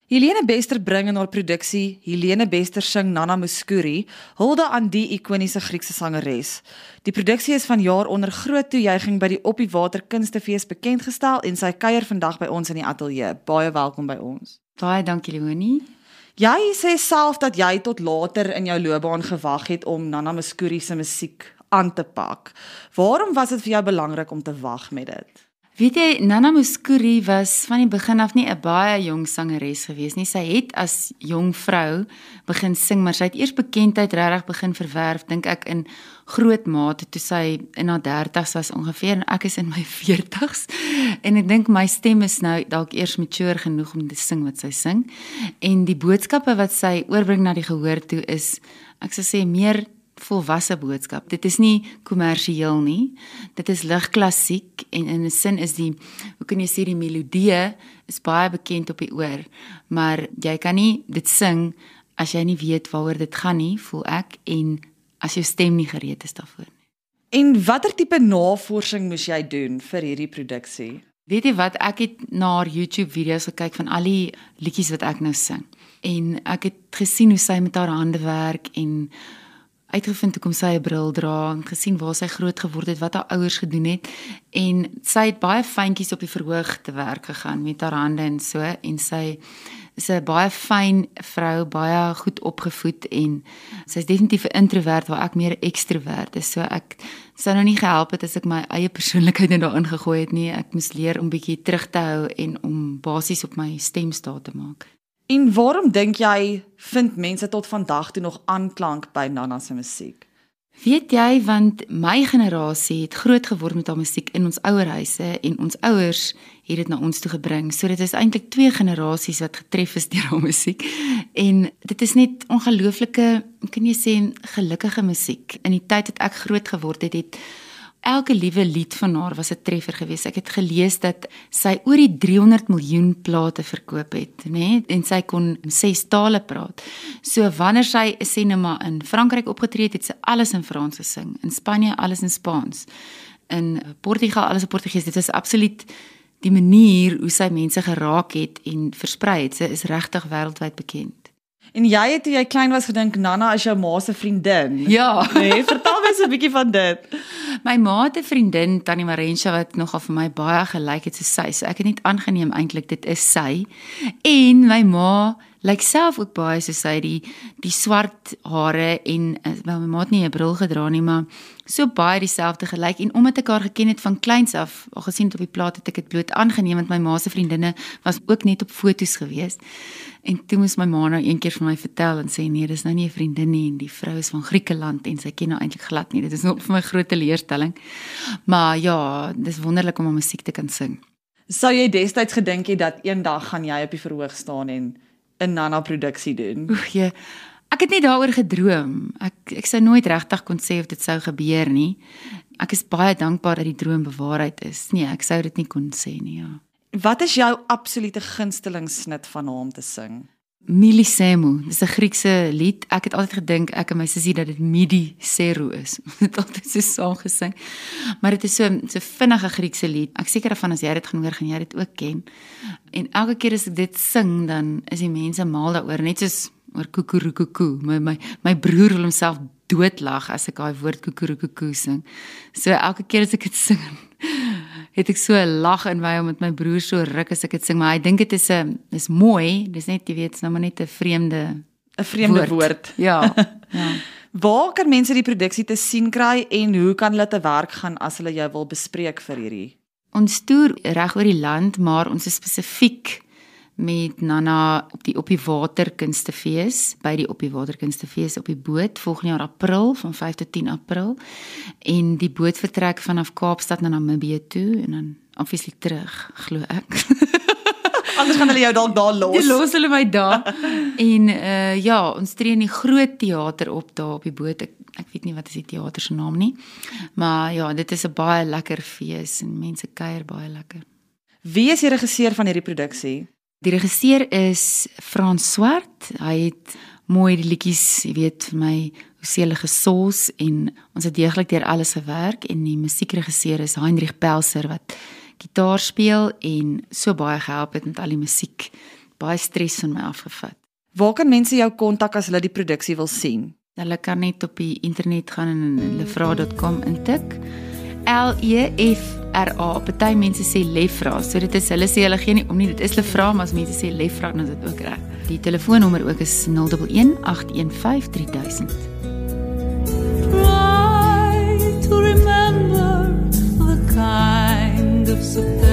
Helene Bester bring in haar produksie Helene Bester sing Nana Mouskouri, hulde aan die ikoniese Griekse sangeres. Die produksie is vanjaar onder groot toejuiging by die Op die Water Kunstefees bekendgestel en sy kuier vandag by ons in die ateljee. Baie welkom by ons. Baie dankie Leonie. Jy sê self dat jy tot later in jou loopbaan gewag het om Nana Mouskouri se musiek aan te pak. Waarom was dit vir jou belangrik om te wag met dit? Weet jy, Nana Mouskouri was van die begin af nie 'n baie jong sangeres gewees nie. Sy het as jong vrou begin sing, maar sy het eers bekendheid regtig begin verwerf, dink ek, in groot mate toe sy in haar 30's was ongeveer en ek is in my 40's. En ek dink my stem is nou dalk eers mature genoeg om te sing wat sy sing. En die boodskappe wat sy oorbring na die gehoor toe is, ek sou sê, meer volwasse boodskap. Dit is nie kommersieel nie. Dit is lig klassiek en in 'n sin is hoe kan jy sê, die melodie is baie bekend op die oor, maar jy kan nie dit sing as jy nie weet waaroor dit gaan nie, voel ek, en as jou stem nie gereed is daarvoor nie. En watter tipe navorsing moes jy doen vir hierdie produksie? Weet jy wat, ek het na haar YouTube video's gekyk van al die liedjies wat ek nou sing. En ek het gesien hoe sy met haar hande werk en uitgevind hoekom sy 'n bril dra en gesien waar sy groot geword het, wat haar ouers gedoen het, en sy het baie fyntjies op die verhoog te werk gegaan met haar hande en so, en sy is 'n baie fyn vrou, baie goed opgevoed en sy is definitief 'n introvert waar ek meer 'n ekstrovert is, so ek sou nou nie gehelp het as ek my eie persoonlikheid in daarin gegooi het nie. Ek moes leer om bietjie terug te hou en om basies op my stem staat te maak. En waarom dink jy vind mense tot vandag toe nog aanklank by Nana se musiek? Weet jy, want my generasie het groot geword met haar musiek in ons ouerhuise en ons ouers het dit na ons toe gebring. So dit is eintlik 2 generasies wat getref is deur haar musiek. En dit is net ongelooflike, kan jy sê, gelukkige musiek. In die tyd dat ek groot geword het, elke liewe lied van haar was 'n treffer geweest. Ek het gelees dat sy oor die 300 miljoen plate verkoop het, né? En sy kon 6 tale praat. So wanneer sy sê nou maar in Frankryk opgetree het sy alles in Frans gesing, in Spanje alles in Spaans, in Portugal alles in Portugees. Dit is absoluut die manier hoe sy mense geraak het en versprei het. Sy is regtig wêreldwyd bekend. En jy het toe jy klein was gedink Nana is jou ma se vriendin. Ja. Nee, vertel my so 'n bietjie van dit. My ma het 'n vriendin, Tannie Marensha, wat nogal vir my baie gelyk het soos sy. So ek het net aangeneem eintlik dit is sy. En my ma lyk self ook baie soos sy, die swart hare en wel, my ma het nie 'n bril gedra nie, maar so baie dieselfde gelyk. En omdat ek haar geken het van kleins af, al gesien het op die plaat, het ek dit bloot aangeneem want my ma se vriendinne was ook net op foto's gewees. En toe moes my ma nou een keer vir my vertel en sê nee, dis nou nie 'n vriendin nie en die vrou is van Griekeland en sy ken nou eintlik glad nie. Dit is nog vir my groot teleurstelling. Maar ja, dis wonderlik om haar musiek te kan sing. Sou jy destyds gedink het dat eendag gaan jy op die verhoog staan en 'n Nana produksie doen? Ja. Ek het nie daaroor gedroom. Ek sou nooit regtig kon sê of dit sou gebeur nie. Ek is baie dankbaar dat die droom bewaarheid is. Nee, ek sou dit nie kon sê nie, ja. Wat is jou absolute gunstelingssnit van haar om te sing? Milisemo, dis 'n Griekse lied. Ek het altyd gedink, ek en my sussie, dat dit Midi Sero is. Ons het altyd so saam gesing. Maar dit is so vinnige Griekse lied. Ek seker daarvan as jy dit gaan hoor, gaan jy dit ook ken. En elke keer as ek dit sing, dan is die mense mal daaroor, net soos oor kukurukuku. My broer wil homself doodlag as ek daai woord kukurukuku sing. So elke keer as ek dit sing, het ek so 'n lag in my omdat my broer so ruk as ek dit sing, maar hy dink dit is mooi. Dis net, jy weet, nou maar net 'n vreemde woord. Ja. Ja. Waar kan mense die produksie te sien kry en hoe kan hulle te werk gaan as hulle jou wil bespreek vir hierdie? Ons toer reg oor die land, maar ons is spesifiek met Nana op die Water Kunstefees, by die Op die Water Kunstefees op die boot, volgende jaar April, van 5 tot 10 April, en die boot vertrek vanaf Kaapstad na Namibië toe, en dan obviously terug, glo ek. Anders gaan hulle jou dalk daar los. Die los hulle my daar. En ja, ons tree in die groot teater op daar op die boot. Ek weet nie wat is die teater se naam nie, maar ja, dit is 'n baie lekker fees, en mense kuier baie lekker. Wie is die regisseur van hierdie produksie? Die regisseur is Frans Swart. Hy het mooi die liedjies, jy weet, vir my Hoesele gesos, en ons het deeglik deur alles gewerk, en die musiekregisseur is Heinrich Pelser wat gitaar speel en so baie gehelp het met al die musiek baie stres van my afgevat. Waar kan mense jou kontak as hulle die produksie wil sien? Hulle kan net op die internet gaan en lefra.com intik. Lefra. Party mense sê Lefra, so dit is, hulle sê hulle gee nie om nie, dit is Lefra, maar as mense sê Lefra, dan is dit ook reg. Die telefoonnommer ook is 011 815 3000. Try to remember the kind of